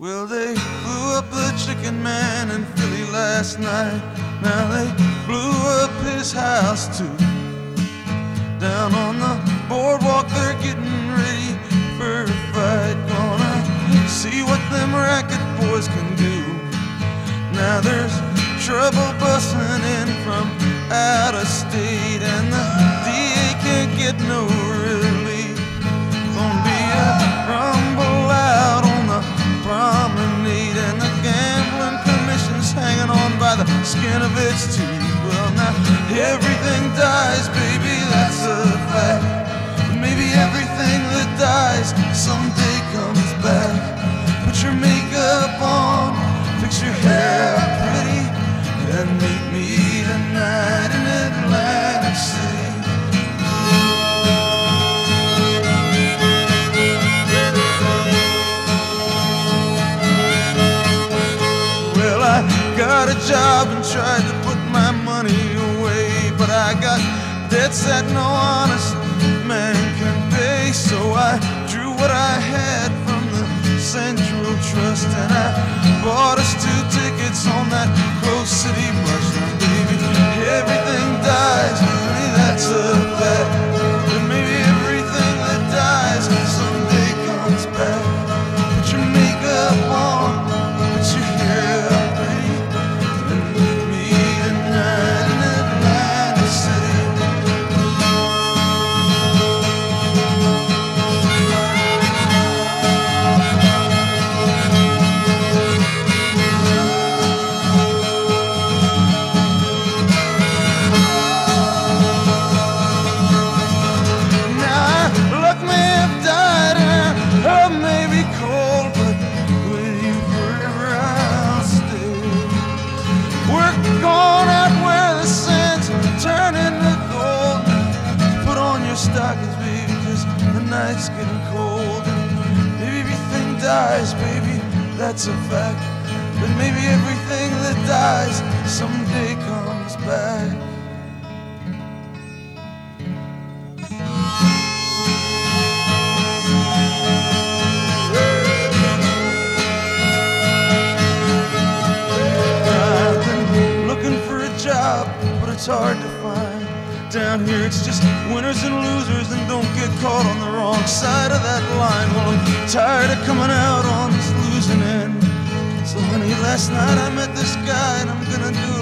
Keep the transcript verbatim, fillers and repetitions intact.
Well, they blew up the chicken man in Philly last night. Now they blew up his house too. Down on the boardwalk they're getting ready for a fight. Gonna see what them racket boys can do. Now there's trouble busting in from out of state, and the D A can't get no relief. Gonna be a rumble out on the promenade, and the gambling commission's hanging on by the skin of its teeth. Well, now everything dies, baby, that's a fact. But maybe everything that dies someday comes back. Put your makeup on, fix your hair pretty, and meet me tonight in Atlantic City. Well, I got a job and tried to put my money away, but I got debts that no honest man can pay. So I drew what I had from the Central Trust, and I bought us two tickets on that Close City bus. Now, baby, everything dies, honey, that's a fact. But maybe everything that dies someday comes back. Put your makeup on, put your hair up pretty, and meet me tonight in Atlantic City. Stockings, baby, 'cause the night's getting cold, and maybe everything dies, baby, that's a fact. But maybe everything that dies someday comes back. I've been looking for a job, but it's hard to find. Down here it's just winners and losers, and don't get caught on the wrong side of that line. Well, I'm tired of coming out on this losing end. So honey, last night I met this guy, and I'm gonna do